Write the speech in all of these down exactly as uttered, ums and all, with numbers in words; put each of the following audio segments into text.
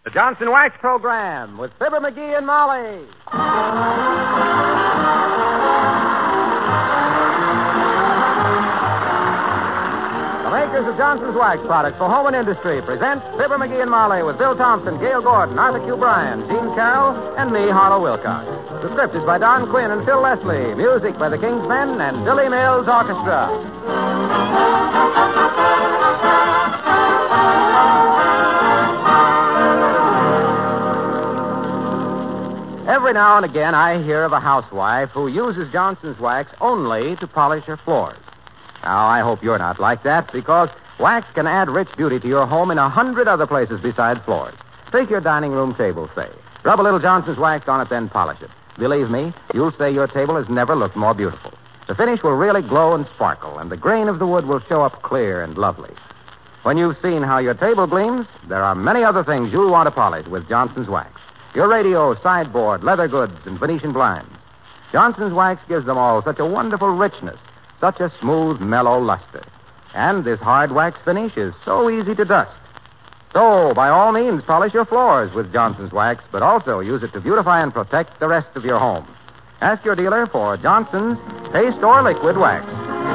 The Johnson Wax Program with Fibber McGee and Molly. The makers of Johnson's Wax products for home and industry present Fibber McGee and Molly with Bill Thompson, Gail Gordon, Arthur Q. Bryan, Gene Carroll, and me, Harlow Wilcox. The script is by Don Quinn and Phil Leslie. Music by the King's Men and Billy Mills Orchestra. Every now and again, I hear of a housewife who uses Johnson's Wax only to polish her floors. Now, I hope you're not like that, because wax can add rich beauty to your home in a hundred other places besides floors. Take your dining room table, say. Rub a little Johnson's Wax on it, then polish it. Believe me, you'll say your table has never looked more beautiful. The finish will really glow and sparkle, and the grain of the wood will show up clear and lovely. When you've seen how your table gleams, there are many other things you'll want to polish with Johnson's Wax. Your radio, sideboard, leather goods, and Venetian blinds. Johnson's Wax gives them all such a wonderful richness, such a smooth, mellow luster. And this hard wax finish is so easy to dust. So, by all means, polish your floors with Johnson's Wax, but also use it to beautify and protect the rest of your home. Ask your dealer for Johnson's Paste or Liquid Wax.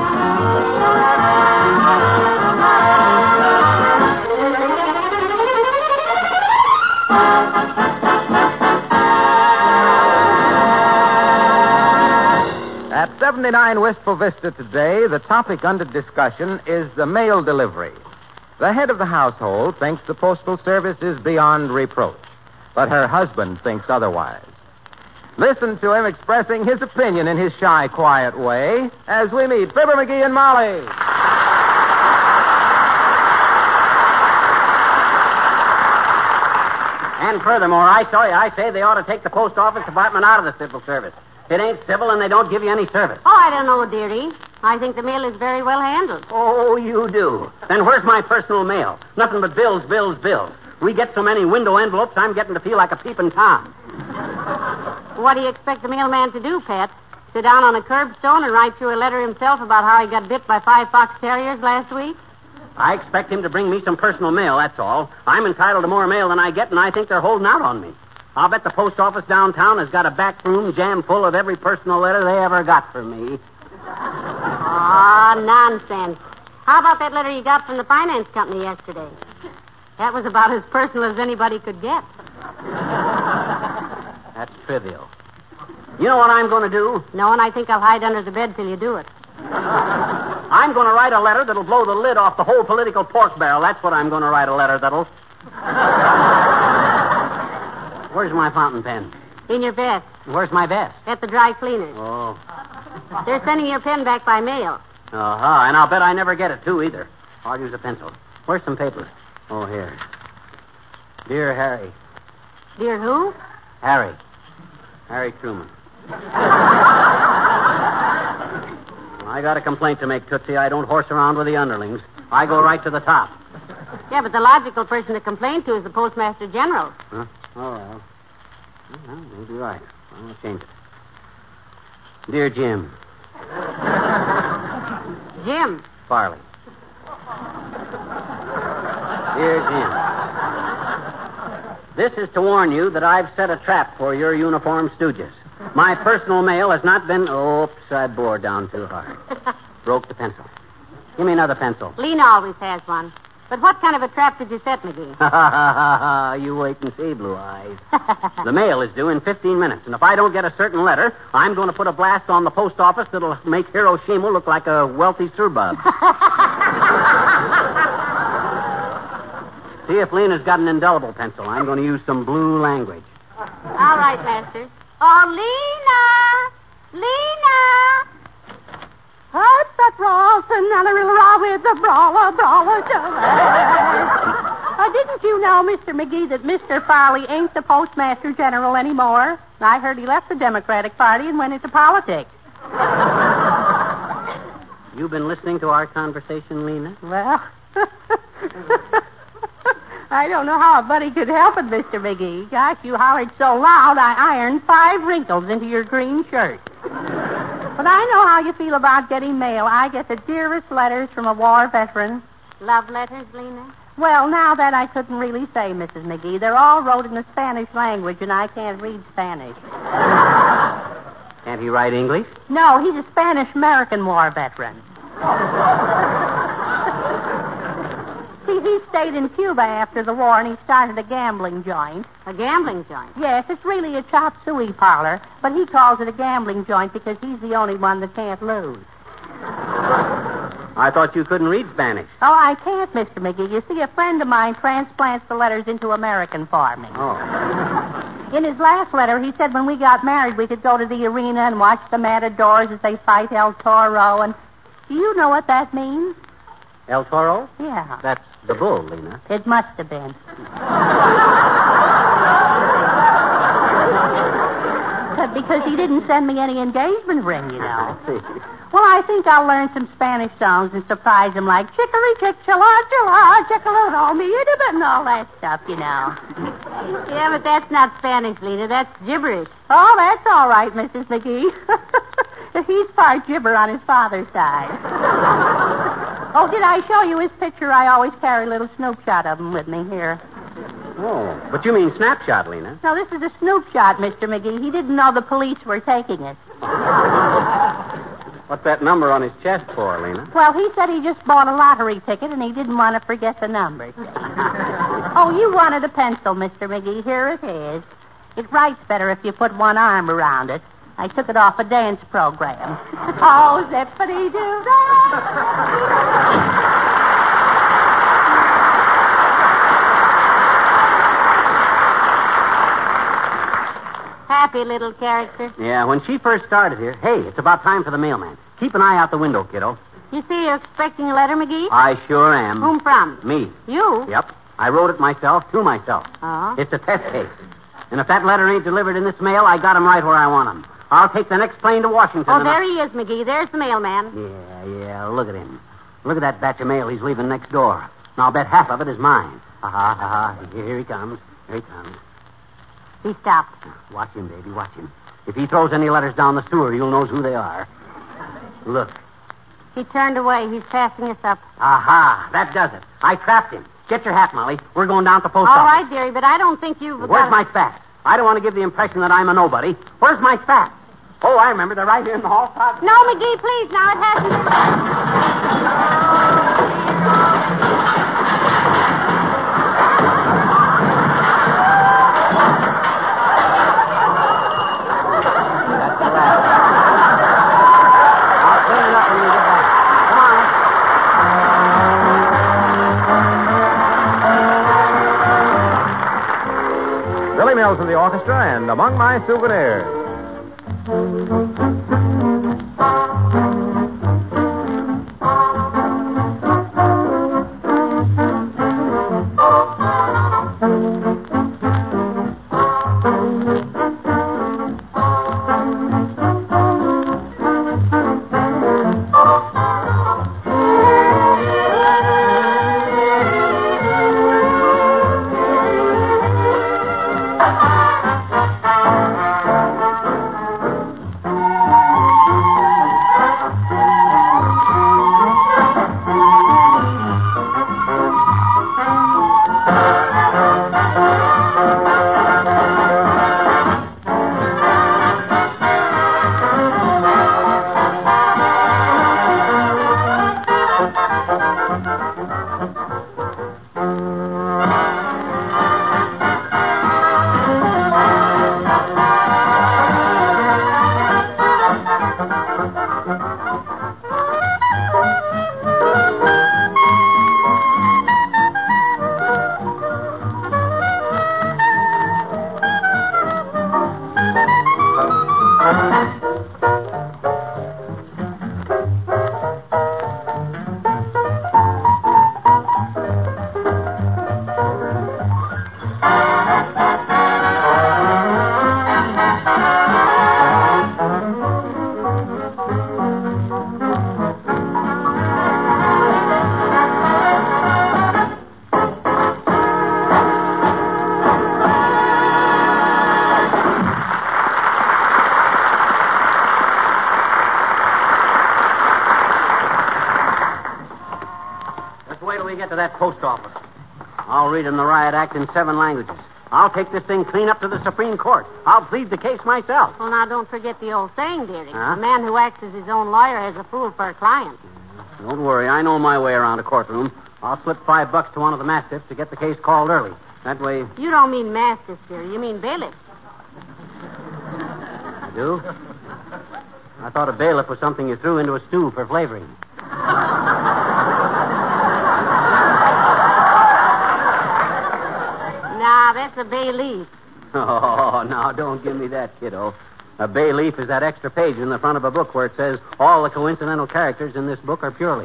At seventy-nine Wistful Vista today, the topic under discussion is the mail delivery. The head of the household thinks the Postal Service is beyond reproach, but her husband thinks otherwise. Listen to him expressing his opinion in his shy, quiet way as we meet Fibber McGee and Molly. And furthermore, I say, I say they ought to take the post office department out of the civil service. It ain't civil, and they don't give you any service. Oh, I don't know, dearie. I think the mail is very well handled. Oh, you do. Then where's my personal mail? Nothing but bills, bills, bills. We get so many window envelopes, I'm getting to feel like a peeping Tom. What do you expect the mailman to do, Pet? Sit down on a curbstone and write you a letter himself about how he got bit by five fox terriers last week? I expect him to bring me some personal mail, that's all. I'm entitled to more mail than I get, and I think they're holding out on me. I'll bet the post office downtown has got a back room jam full of every personal letter they ever got from me. Ah, oh, nonsense. How about that letter you got from the finance company yesterday? That was about as personal as anybody could get. That's trivial. You know what I'm going to do? No, and I think I'll hide under the bed till you do it. I'm going to write a letter that'll blow the lid off the whole political pork barrel. That's what I'm going to write, a letter that'll... Where's my fountain pen? In your vest. Where's my vest? At the dry cleaners. Oh. They're sending your pen back by mail. Uh-huh, and I'll bet I never get it, too, either. I'll use a pencil. Where's some paper? Oh, here. Dear Harry. Dear who? Harry. Harry Truman. I got a complaint to make, Tootsie. I don't horse around with the underlings. I go right to the top. Yeah, but the logical person to complain to is the Postmaster General. Huh? Oh, well. Well, maybe you're right. I'll change it. Dear Jim. Jim? Farley. Dear Jim. This is to warn you that I've set a trap for your uniform stooges. My personal mail has not been... Oops, I bore down too hard. Broke the pencil. Give me another pencil. Lena always has one. But what kind of a trap did you set, McGee? Ha, ha, ha, ha. You wait and see, Blue Eyes. The mail is due in fifteen minutes, and if I don't get a certain letter, I'm going to put a blast on the post office that'll make Hiroshima look like a wealthy surbub. See if Lena's got an indelible pencil. I'm going to use some blue language. All right, Master. Oh, Lena! Lena! Hurt the Rawson, and a real raw with the brawler, brawler, uh, Didn't you know, Mister McGee, that Mister Farley ain't the Postmaster General anymore? I heard he left the Democratic Party and went into politics. You been listening to our conversation, Lena? Well, I don't know how a buddy could help it, Mister McGee. Gosh, you hollered so loud, I ironed five wrinkles into your green shirt. But I know how you feel about getting mail. I get the dearest letters from a war veteran. Love letters, Lena? Well, now that I couldn't really say, Missus McGee. They're all wrote in the Spanish language, and I can't read Spanish. Can't he write English? No, he's a Spanish-American War veteran. See, he stayed in Cuba after the war, and he started a gambling joint. A gambling joint? Yes, it's really a chop suey parlor, but he calls it a gambling joint because he's the only one that can't lose. I thought you couldn't read Spanish. Oh, I can't, Mister McGee. You see, a friend of mine transplants the letters into American for me. Oh. In his last letter, he said when we got married, we could go to the arena and watch the Matadors as they fight El Toro. And do you know what that means? El Toro? Yeah. That's the bull, Lena. It must have been. Because he didn't send me any engagement ring, you know. Well, I think I'll learn some Spanish songs and surprise him like chicory chick chilla chilla chickaloon me and all that stuff, you know. Yeah, but that's not Spanish, Lena. That's gibberish. Oh, that's all right, Missus McGee. He's part gibber on his father's side. Oh, did I show you his picture? I always carry a little snoop shot of him with me here. Oh, but you mean snapshot, Lena. No, this is a snoop shot, Mister McGee. He didn't know the police were taking it. What's that number on his chest for, Lena? Well, he said he just bought a lottery ticket and he didn't want to forget the numbers. Oh, you wanted a pencil, Mister McGee. Here it is. It writes better if you put one arm around it. I took it off a dance program. Oh, zippity-doo-dah. Happy little character. Yeah, when she first started here, hey, it's about time for the mailman. Keep an eye out the window, kiddo. You see you're expecting a letter, McGee? I sure am. Whom from? Me. You? Yep. I wrote it myself to myself. Oh? It's a test case. And if that letter ain't delivered in this mail, I got 'em right where I want 'em. I'll take the next plane to Washington. Oh, there he is, McGee. There's the mailman. Yeah, yeah, look at him. Look at that batch of mail he's leaving next door. And I'll bet half of it is mine. Ha ha ha ha. Here he comes. Here he comes. He stopped. Watch him, baby, watch him. If he throws any letters down the sewer, you'll know who they are. Look. He turned away. He's passing us up. Aha, that does it. I trapped him. Get your hat, Molly. We're going down to the post All office. right, dearie, but I don't think you've... Where's got... my spats? I don't want to give the impression that I'm a nobody. Where's my spats? Oh, I remember. They're right here in the hall closet. No, McGee, please. Now, it hasn't... Billy Mills and the orchestra, and Among My Souvenirs. Get to that post office. I'll read him the riot act in seven languages. I'll take this thing clean up to the Supreme Court. I'll plead the case myself. Well, now, don't forget the old saying, dearie. Huh? A man who acts as his own lawyer has a fool for a client. Don't worry. I know my way around a courtroom. I'll slip five bucks to one of the mastiffs to get the case called early. That way... You don't mean mastiff, dearie. You mean bailiff. I do? I thought a bailiff was something you threw into a stew for flavoring. Nah, that's a bay leaf. Oh, now, don't give me that, kiddo. A bay leaf is that extra page in the front of a book where it says all the coincidental characters in this book are purely.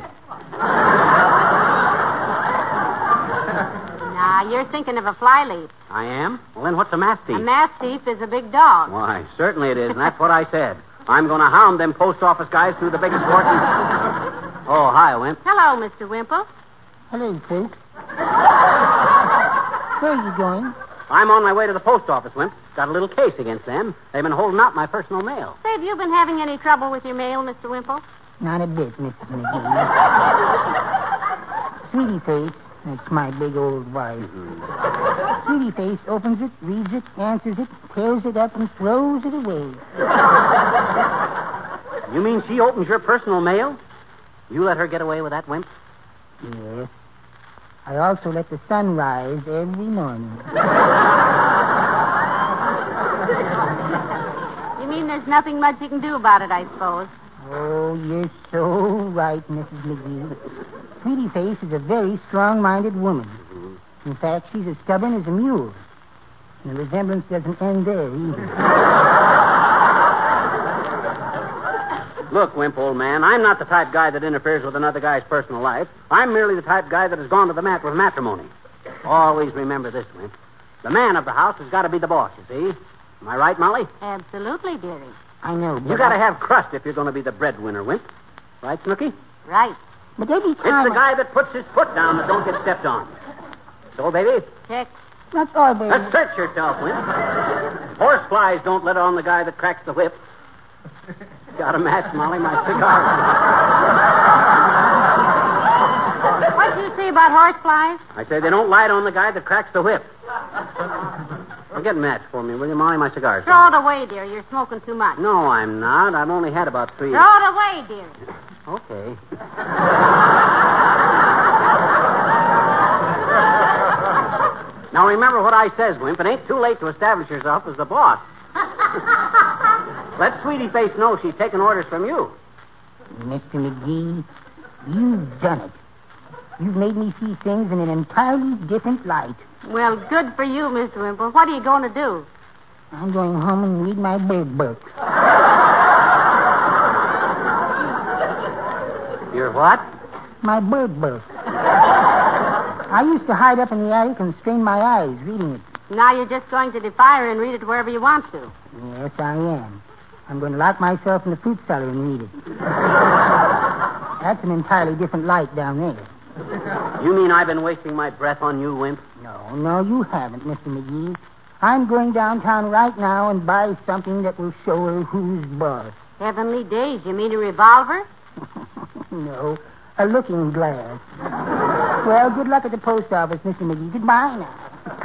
Nah, you're thinking of a flyleaf. I am? Well, then what's a mastiff? A mastiff is a big dog. Why, certainly it is, and that's what I said. I'm going to hound them post office guys through the biggest court in... Oh, hi, Wimp. Hello, Mister Wimple. Hello, folks. Where are you going? I'm on my way to the post office, Wimp. Got a little case against them. They've been holding out my personal mail. Say, have you been having any trouble with your mail, Mister Wimple? Not a bit, Missus McGee. Sweetie Face, that's my big old wife. Mm-hmm. Sweetie Face opens it, reads it, answers it, tears it up, and throws it away. You mean she opens your personal mail? You let her get away with that, Wimp? Yes. I also let the sun rise every morning. You mean there's nothing much you can do about it, I suppose? Oh, you're so right, Missus McGee. Sweetie Face is a very strong-minded woman. Mm-hmm. In fact, she's as stubborn as a mule. And the resemblance doesn't end there, either. Look, Wimp, old man, I'm not the type guy that interferes with another guy's personal life. I'm merely the type guy that has gone to the mat with matrimony. Always remember this, Wimp. The man of the house has got to be the boss, you see. Am I right, Molly? Absolutely, dearie. I know, but... You got to have crust if you're going to be the breadwinner, Wimp. Right, Snooky? Right. But every It's time... the guy that puts his foot down that don't get stepped on. So, baby? Check. That's all, baby. Assert yourself, Wimp. Horseflies don't let on the guy that cracks the whip. Got a match, Molly? My cigar. What did you say about horseflies? I say they don't light on the guy that cracks the whip. Well, get a match for me, will you, Molly? My cigar's Throw it away, dear. You're smoking too much. No, I'm not. I've only had about three. Throw it away, dear. Okay. Now, remember what I says, Wimp. It ain't too late to establish yourself as the boss. Let Sweetie Face know she's taking orders from you. Mister McGee, you've done it. You've made me see things in an entirely different light. Well, good for you, Mister Wimple. What are you going to do? I'm going home and read my bird book. Your what? My bird book. I used to hide up in the attic and strain my eyes reading it. Now you're just going to defy her and read it wherever you want to. Yes, I am. I'm going to lock myself in the fruit cellar and read it. That's an entirely different light down there. You mean I've been wasting my breath on you, Wimp? No, no, you haven't, Mister McGee. I'm going downtown right now and buy something that will show her who's boss. Heavenly days. You mean a revolver? No, a looking glass. Well, good luck at the post office, Mister McGee. Goodbye now.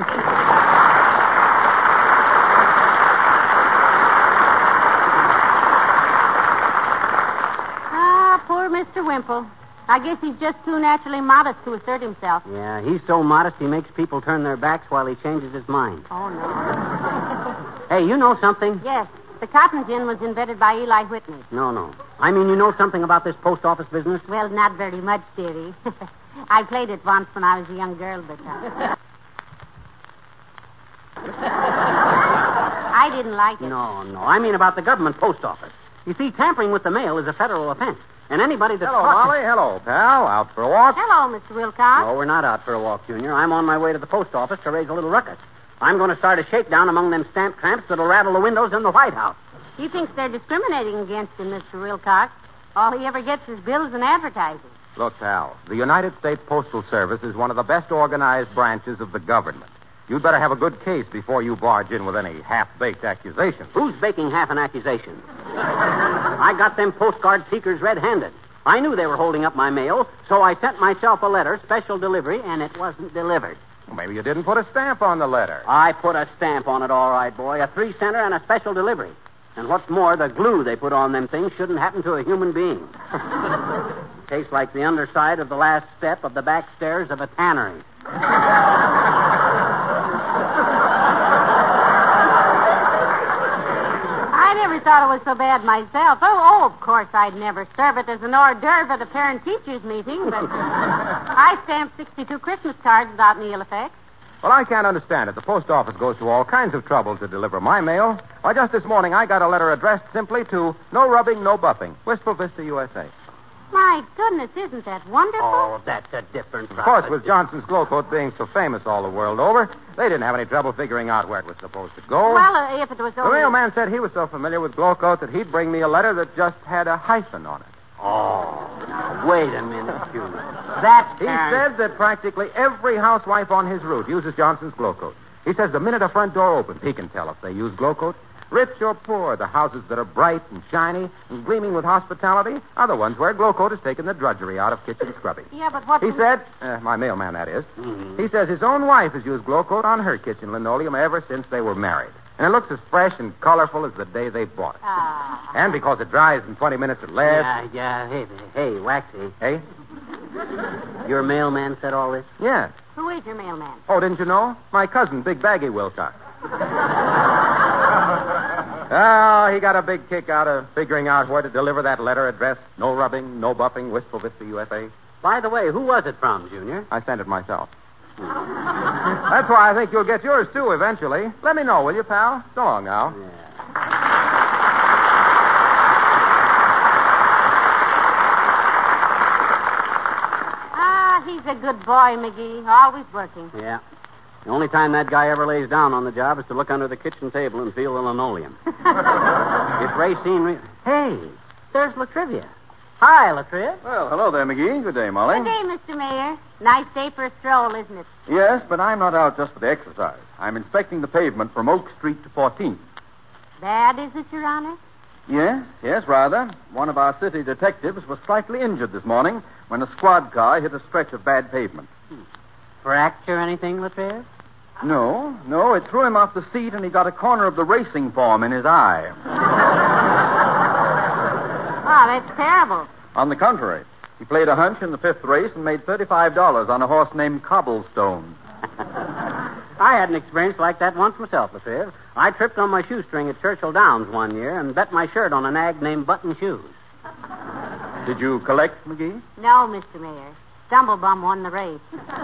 Ah, poor Mister Wimple. I guess he's just too naturally modest to assert himself. Yeah, he's so modest he makes people turn their backs while he changes his mind. Oh, no. Hey, you know something? Yes. The cotton gin was invented by Eli Whitney. No, no. I mean, you know something about this post office business? Well, not very much, dearie. I played it once when I was a young girl, but... Uh... I didn't like it. No, no. I mean about the government post office. You see, tampering with the mail is a federal offense. And anybody that's Hello, caught... Molly. Hello, pal. Out for a walk? Hello, Mister Wilcox. No, we're not out for a walk, Junior. I'm on my way to the post office to raise a little ruckus. I'm going to start a shakedown among them stamp tramps that'll rattle the windows in the White House. He thinks they're discriminating against him, Mister Wilcox. All he ever gets is bills and advertising. Look, pal, the United States Postal Service is one of the best organized branches of the government. You'd better have a good case before you barge in with any half-baked accusations. Who's baking half an accusation? I got them postcard seekers red-handed. I knew they were holding up my mail, so I sent myself a letter, special delivery, and it wasn't delivered. Well, maybe you didn't put a stamp on the letter. I put a stamp on it, all right, boy. A three-center and a special delivery. And what's more, the glue they put on them things shouldn't happen to a human being. Tastes like the underside of the last step of the back stairs of a tannery. I never thought it was so bad myself. Oh, oh, of course, I'd never serve it as an hors d'oeuvre at a parent-teachers meeting, but I stamped sixty-two Christmas cards without any ill effects. Well, I can't understand it. The post office goes to all kinds of trouble to deliver my mail. Why, just this morning I got a letter addressed simply to No Rubbing, No Buffing, Wistful Vista, U S A. My goodness, isn't that wonderful? Oh, that's a different Of course, with Johnson's Glow Coat being so famous all the world over, they didn't have any trouble figuring out where it was supposed to go. Well, uh, if it was The only... mailman said he was so familiar with Glow Coat that he'd bring me a letter that just had a hyphen on it. Oh, now, wait a minute, Junior. That's... He said that practically every housewife on his route uses Johnson's Glow Coat. He says the minute a front door opens, he can tell if they use Glow Coat. Rich or poor, the houses that are bright and shiny and gleaming with hospitality are the ones where Glow Coat has taken the drudgery out of kitchen scrubbing. Yeah, but what... He said, uh, my mailman that is, Mm-hmm. he says his own wife has used Glow Coat on her kitchen linoleum ever since they were married. And it looks as fresh and colorful as the day they bought it. Ah. And because it dries in twenty minutes or less. Yeah, yeah. Hey, hey, Waxy. Hey? Your mailman said all this? Yes. Who is your mailman? Oh, didn't you know? My cousin, Big Baggy Wilcox. Oh, he got a big kick out of figuring out where to deliver that letter addressed. No rubbing, no buffing, Wistful Vista, U S A. By the way, who was it from, Junior? I sent it myself. That's why I think you'll get yours, too, eventually. Let me know, will you, pal? So long now. Yeah. Ah, he's a good boy, McGee. Always working. Yeah. The only time that guy ever lays down on the job is to look under the kitchen table and feel the linoleum. If Racine... Re- hey, there's Latrivia. Hi, Latrivia. Well, hello there, McGee. Good day, Molly. Good day, Mister Mayor. Nice day for a stroll, isn't it? Yes, but I'm not out just for the exercise. I'm inspecting the pavement from Oak Street to fourteenth. Bad, is it, Your Honor? Yes, yes, rather. One of our city detectives was slightly injured this morning when a squad car hit a stretch of bad pavement. Fracture anything, Latrivia? No, no, it threw him off the seat and he got a corner of the racing form in his eye. Oh, that's terrible. On the contrary, he played a hunch in the fifth race and made thirty-five dollars on a horse named Cobblestone. I had an experience like that once myself, Latriv. I tripped on my shoestring at Churchill Downs one year and bet my shirt on a nag named Button Shoes. Did you collect, McGee? No, Mister Mayor. Stumblebum won the race.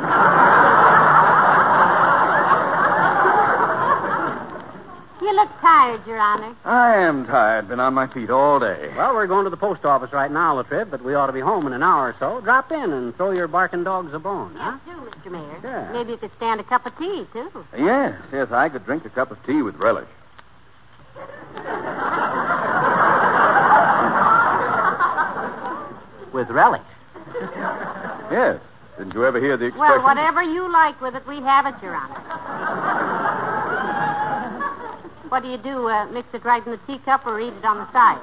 You look tired, Your Honor. I am tired. Been on my feet all day. Well, we're going to the post office right now, Latriv, but we ought to be home in an hour or so. Drop in and throw your barking dogs a bone, huh? Yes, do, Mister Mayor. Yeah. Maybe you could stand a cup of tea, too. Yes, yes, I could drink a cup of tea with relish. With relish. Yes. Didn't you ever hear the expression? Well, whatever you like with it, we have it, Your Honor. What do you do? Uh, mix it right in the teacup or eat it on the side?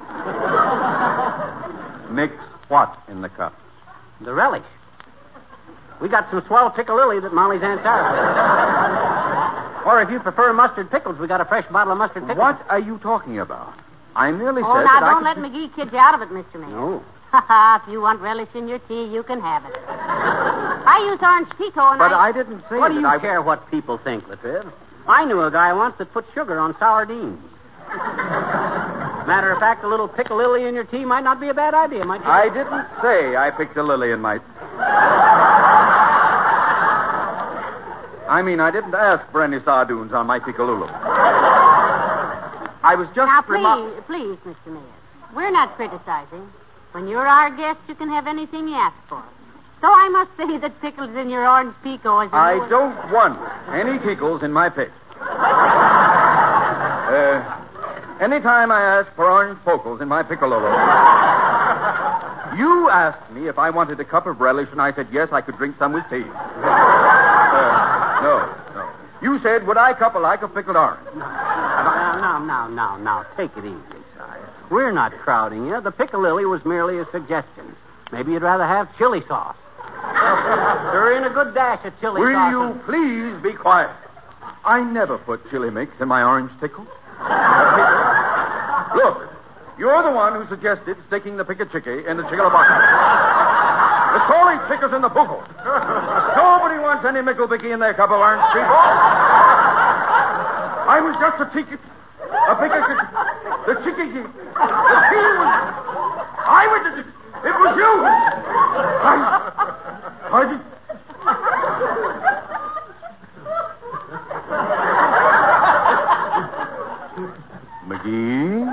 Mix what in the cup? The relish. We got some swell piccalilli that Molly's Aunt Sarah. Or if you prefer mustard pickles, we got a fresh bottle of mustard pickles. What are you talking about? I merely Oh, said now that don't I let could... McGee kid you out of it, Mister Mayor. No. Ha ha, if you want relish in your tea, you can have it. I use orange pico and But I... I didn't say What do that you I... care what people think, Latriv? I knew a guy once that put sugar on sardines. Matter of fact, a little piccalilli in your tea might not be a bad idea, might you? I didn't say I picked a lily in my... I mean, I didn't ask for any sardoons on my pickalulu. I was just... Now, please, remar- please, Mister Mayor, we're not criticizing. When you're our guest, you can have anything you ask for. So I must say that pickles in your orange pico is... a I new- don't want any pickles in my pick. Uh, anytime I ask for orange pokles in my piccololo, you asked me if I wanted a cup of relish, and I said yes, I could drink some with tea. Uh, no, no. You said, would I cup a like of pickled orange? Now, now, now, now, now, take it easy, sire. We're not crowding you. The piccalilli was merely a suggestion. Maybe you'd rather have chili sauce. Of They're in a good dash of chili Will sauce. you please be quiet? I never put chili mix in my orange pickle. Look, you're the one who suggested sticking the pica chicky in the chickalabaka. The solid chickers in the buckle. Nobody wants any mickle bicky in their cup of orange, people. I was just a ticket. A pica chicky. The chicky. The tea was. I was. The, it was you. I. I did. McGee?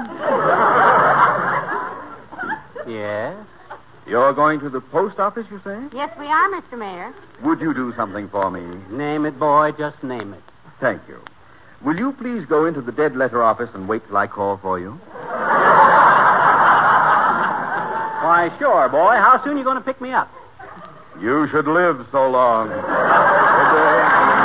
Yes? You're going to the post office, you say? Yes, we are, Mister Mayor. Would you do something for me? Name it, boy. Just name it. Thank you. Will you please go into the dead letter office and wait till I call for you? Why, sure, boy. How soon are you going to pick me up? You should live so long. Good day.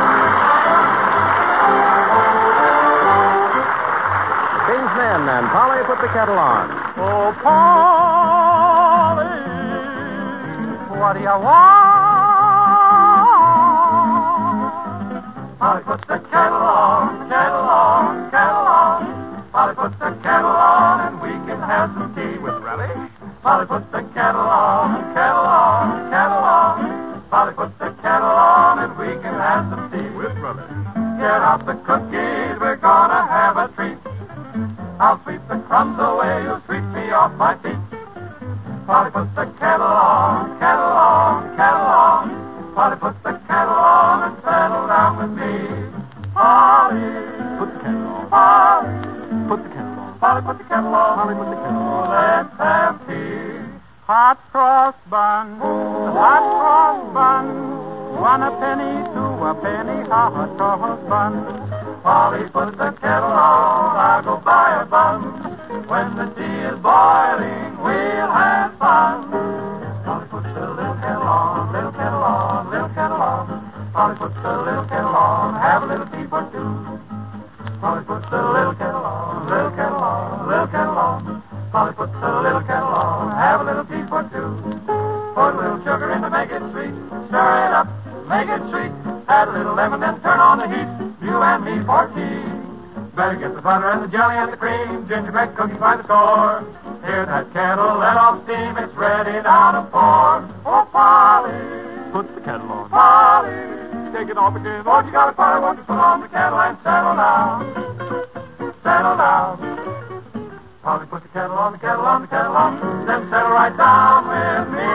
King's Men and Polly Put the Kettle On. Oh, Polly, what do you want? Polly, put the kettle on, kettle on, kettle on. Polly, put the kettle on, and we can have some tea with relish. Polly, put the kettle on, kettle on, kettle on. Polly, put the kettle on, and we can have some tea with relish. Get out the cookies, we're gonna have a treat. I'll sweep the crumbs away, you'll sweep me off my feet. Polly, put the kettle on, kettle on, kettle on. Polly, put the kettle on and settle down with me. Polly, put the kettle on. Polly, put the kettle on. Polly, put the kettle on. Polly, put the kettle on. Let's have tea. Hot cross bun, hot cross bun. One a penny, two a penny, hot cross bun. Polly, put the kettle on, I'll go buy a bun. When the tea is boiling, we'll have fun. Polly, put the little kettle on, little kettle on, little kettle on. Polly, put the little kettle on, have a little tea for two. Polly, put the little kettle on, little kettle on, little kettle on. Polly, put the little kettle on, have a little tea for two. Put a little sugar in to make it sweet, stir it up, make it sweet. Add a little lemon, then turn on the heat. You and me for tea. Better get the butter and the jelly and the cream. Gingerbread cookies by the score. Hear that kettle let off steam. It's ready now to pour. Oh, Polly, put the kettle on. Polly, take it off again. Oh, you got a fire, won't you put on the kettle and settle down. Settle down. Polly, put the kettle on, the kettle on, the kettle on. Then settle right down with me.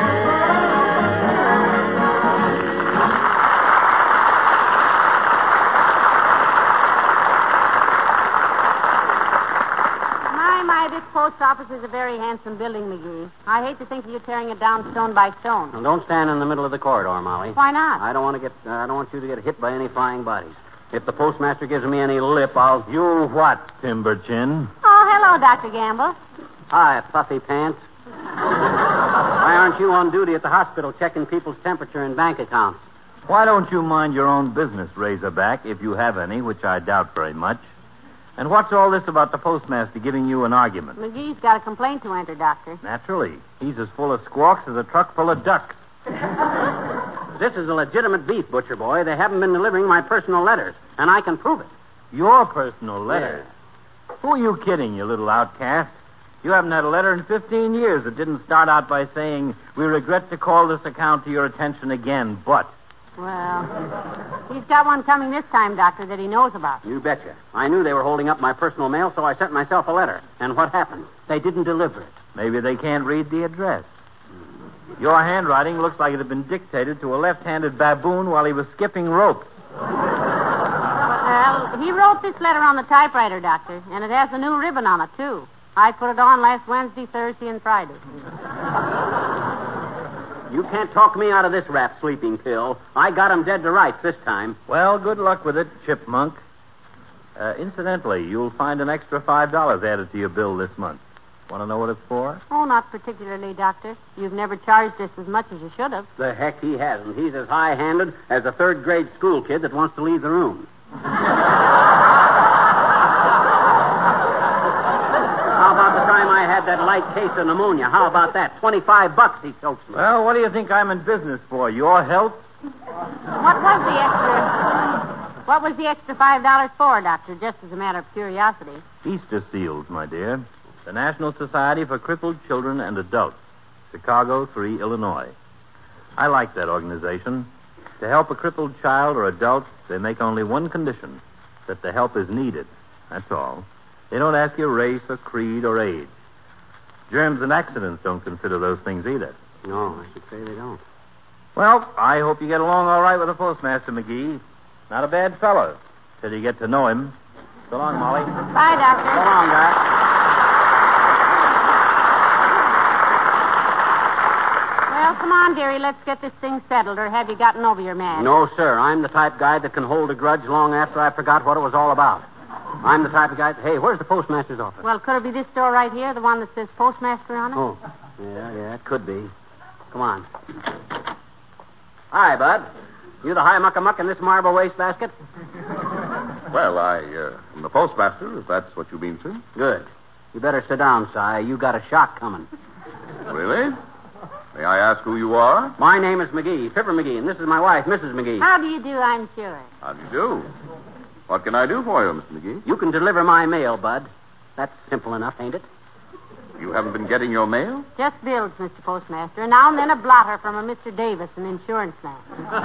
This post office is a very handsome building, McGee. I hate to think of you tearing it down stone by stone. Now, don't stand in the middle of the corridor, Molly. Why not? I don't want to get. Uh, I don't want you to get hit by any flying bodies. If the postmaster gives me any lip, I'll. You what, Timber Chin? Oh, hello, Doctor Gamble. Hi, puffy pants. Why aren't you on duty at the hospital checking people's temperature and bank accounts? Why don't you mind your own business, Razorback, if you have any, which I doubt very much? And what's all this about the postmaster giving you an argument? McGee's got a complaint to enter, Doctor. Naturally. He's as full of squawks as a truck full of ducks. This is a legitimate beef, Butcher Boy. They haven't been delivering my personal letters, and I can prove it. Your personal letters? Yeah. Who are you kidding, you little outcast? You haven't had a letter in fifteen years that didn't start out by saying, "We regret to call this account to your attention again, but..." Well, he's got one coming this time, Doctor, that he knows about. You betcha. I knew they were holding up my personal mail, so I sent myself a letter. And what happened? They didn't deliver it. Maybe they can't read the address. Your handwriting looks like it had been dictated to a left-handed baboon while he was skipping rope. Well, he wrote this letter on the typewriter, Doctor, and it has a new ribbon on it, too. I put it on last Wednesday, Thursday, and Friday. You can't talk me out of this rap, sleeping pill. I got him dead to rights this time. Well, good luck with it, Chipmunk. Uh, incidentally, you'll find an extra five dollars added to your bill this month. Want to know what it's for? Oh, not particularly, Doctor. You've never charged us as much as you should have. The heck he hasn't. He's as high-handed as a third-grade school kid that wants to leave the room. How about the time I had that light case of pneumonia. How about that? Twenty-five bucks he soaks me. Well, what do you think I'm in business for? Your health? What was the extra... What was the extra five dollars for, Doctor? Just as a matter of curiosity. Easter Seals, my dear. The National Society for Crippled Children and Adults. Chicago, three, Illinois. I like that organization. To help a crippled child or adult, they make only one condition, that the help is needed. That's all. They don't ask your race or creed or age. Germs and accidents don't consider those things either. No, I should say they don't. Well, I hope you get along all right with the postmaster, McGee. Not a bad fellow, till you get to know him. So long, Molly. Bye, Doctor. So long, Doc. Well, come on, dearie. Let's get this thing settled, or have you gotten over your man? No, sir. I'm the type guy that can hold a grudge long after I forgot what it was all about. I'm the type of guy... Hey, where's the postmaster's office? Well, could it be this door right here, the one that says postmaster on it? Oh, yeah, yeah, it could be. Come on. Hi, Bud. You the high muck-a-muck in this marble wastebasket? Well, I uh, am the postmaster, if that's what you mean, sir. Good. You better sit down, Si. You got a shock coming. Really? May I ask who you are? My name is McGee, Pipper McGee, and this is my wife, Missus McGee. How do you do, I'm sure? How do you do? What can I do for you, Mister McGee? You can deliver my mail, Bud. That's simple enough, ain't it? You haven't been getting your mail? Just bills, Mister Postmaster, and now and then a blotter from a Mister Davis, an insurance man.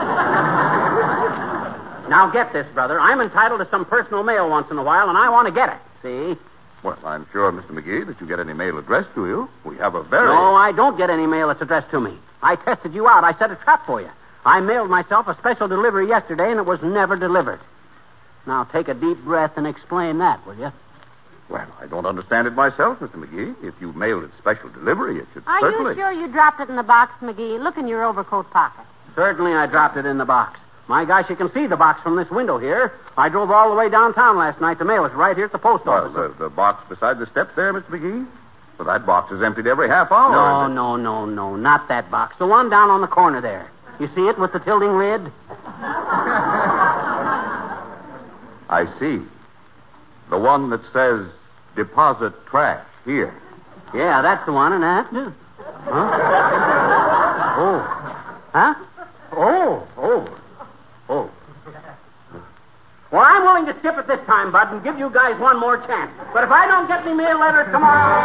Now get this, brother. I'm entitled to some personal mail once in a while, and I want to get it. See? Well, I'm sure, Mister McGee, that you get any mail addressed to you. We have a very... No, I don't get any mail that's addressed to me. I tested you out. I set a trap for you. I mailed myself a special delivery yesterday, and it was never delivered. Now take a deep breath and explain that, will you? Well, I don't understand it myself, Mister McGee. If you mailed it special delivery, it should Are certainly... you sure you dropped it in the box, McGee? Look in your overcoat pocket. Certainly I dropped it in the box. My gosh, you can see the box from this window here. I drove all the way downtown last night to mail it right here at the post Well, office. the, the box beside the steps there, Mister McGee? Well, that box is emptied every half hour. No, no, no, no, not that box. The one down on the corner there. You see it with the tilting lid? I see. The one that says, deposit trash here. Yeah, that's the one, and that... Huh? Oh. Huh? Oh, oh, oh. Well, I'm willing to skip it this time, Bud, and give you guys one more chance. But if I don't get any mail letters tomorrow...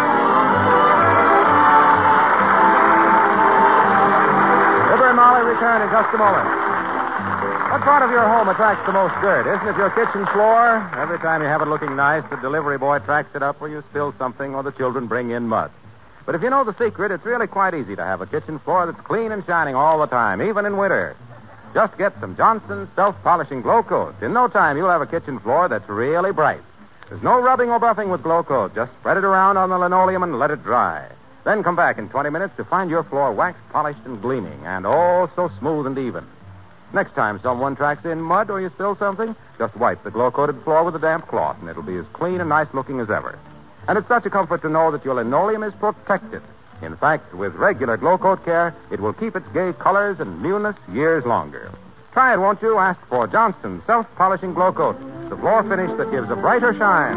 Fibber and Molly return in just a moment. What part of your home attracts the most dirt? Isn't it your kitchen floor? Every time you have it looking nice, the delivery boy tracks it up where you spill something or the children bring in mud. But if you know the secret, it's really quite easy to have a kitchen floor that's clean and shining all the time, even in winter. Just get some Johnson's self-polishing Glow Coat. In no time, you'll have a kitchen floor that's really bright. There's no rubbing or buffing with Glow Coat. Just spread it around on the linoleum and let it dry. Then come back in twenty minutes to find your floor waxed, polished, and gleaming, and oh, so smooth and even. Next time someone tracks in mud or you spill something, just wipe the glow-coated floor with a damp cloth, and it'll be as clean and nice-looking as ever. And it's such a comfort to know that your linoleum is protected. In fact, with regular Glow Coat care, it will keep its gay colors and newness years longer. Try it, won't you? Ask for Johnson's self-polishing Glow Coat, the floor finish that gives a brighter shine.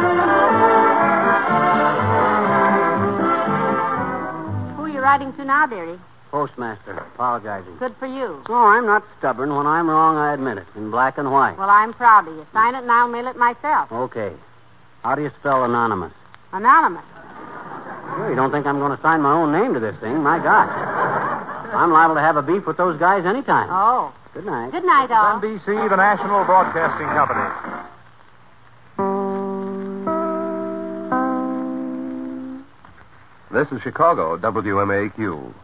Who are you writing to now, dearie? Postmaster, apologizing. Good for you. No, I'm not stubborn. When I'm wrong, I admit it, in black and white. Well, I'm proud of you. Sign it and I'll mail it myself. Okay. How do you spell anonymous? Anonymous. Well, you don't think I'm going to sign my own name to this thing? My gosh. I'm liable to have a beef with those guys anytime. Oh. Good night. Good night, all. N B C, the National Broadcasting Company. This is Chicago, W M A Q.